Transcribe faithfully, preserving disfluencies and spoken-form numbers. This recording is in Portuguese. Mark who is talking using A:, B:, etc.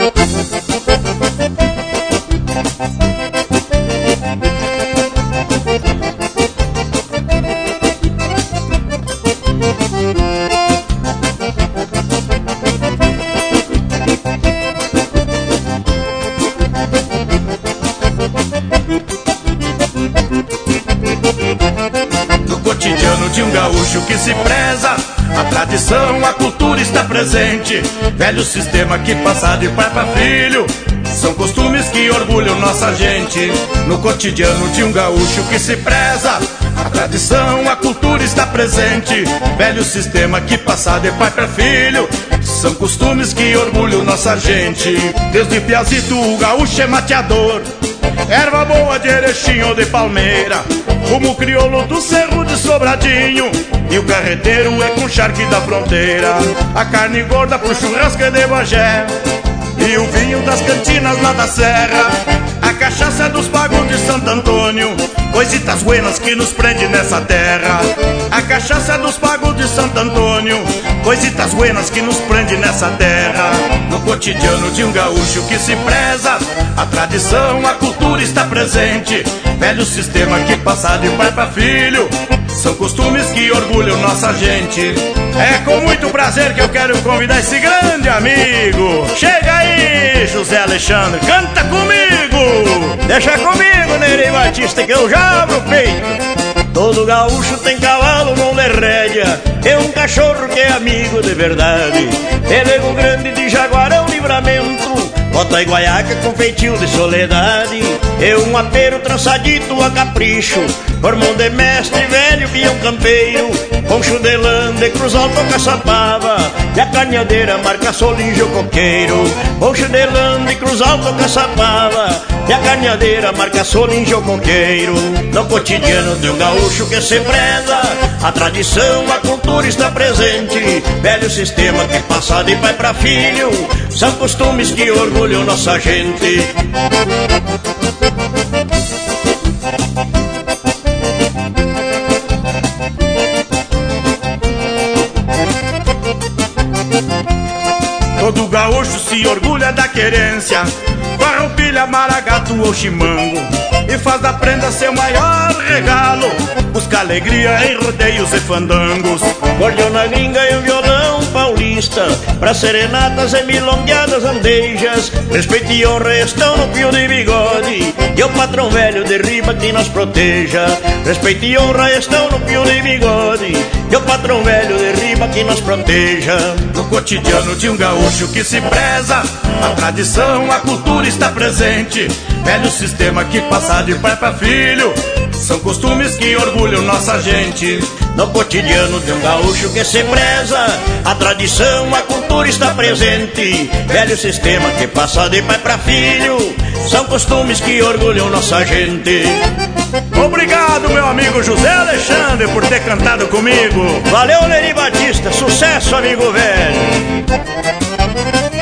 A: No cotidiano de um gaúcho que se preza, a tradição, a cultura está presente. Velho sistema que passa de pai pra filho, são costumes que orgulham nossa gente. No cotidiano de um gaúcho que se preza, a tradição, a cultura está presente. Velho sistema que passa de pai pra filho, são costumes que orgulham nossa gente. Desde piazito o gaúcho é mateador, erva boa de erechim ou de palmeira, como o crioulo do cerro de Sobradinho, e o carreteiro é com charque da fronteira. A carne gorda pro churrasco é de Bagé, e o vinho das cantinas lá da serra. A cachaça é dos pagos de Santo Antônio, coisitas buenas que nos prende nessa terra. A cachaça é dos pagos de Santo Antônio, coisitas buenas que nos prende nessa terra. No cotidiano de um gaúcho que se preza, a tradição, a cultura está presente. Velho sistema que passa de pai pra filho, são costumes que orgulham nossa gente. É com muito prazer que eu quero convidar esse grande amigo. Chega aí, José Alexandre, canta comigo.
B: Deixa comigo, Neri Batista, que eu já abro o peito. Todo gaúcho tem cavalo, mão de rédea, é um cachorro que é amigo de verdade. Pelego grande de Jaguarão, Livramento, bota e guaiaca com feitio de soledade. É um apero trançadito a capricho, formão de mestre velho, peão campeiro, poncho de lã de Cruz Alta ou Caçapava, e a carneadeira marca solinho coqueiro. Poncho de lã de Cruz Alta ou Caçapava, e a carneadeira marca solinho coqueiro. No cotidiano de um gaúcho que se preza, a tradição, a cultura está presente. Velho sistema que passa de pai pra filho, são costumes que orgulham nossa gente.
A: Todo gaúcho se orgulha da querência, farroupilha, maragato ou chimango, e faz da prenda seu maior regalo, busca alegria em rodeios e fandangos.
B: Gordiona gringa e um violão paulista, pra serenatas e milongueadas andejas, respeito e honra estão no pio de bigode, e o patrão velho de riba que nos proteja. Respeito e honra estão no pio de bigode, e o patrão velho de riba que nos proteja.
A: No cotidiano de um gaúcho que se preza, a tradição, a cultura está presente. Velho sistema que passa de pai pra filho, são costumes que orgulham nossa gente.
B: No cotidiano de um gaúcho que se preza, a tradição, a cultura está presente. Velho sistema que passa de pai pra filho, são costumes que orgulham nossa gente.
A: Obrigado, meu amigo José Alexandre, por ter cantado comigo.
B: Valeu, Neri Batista, sucesso, amigo velho.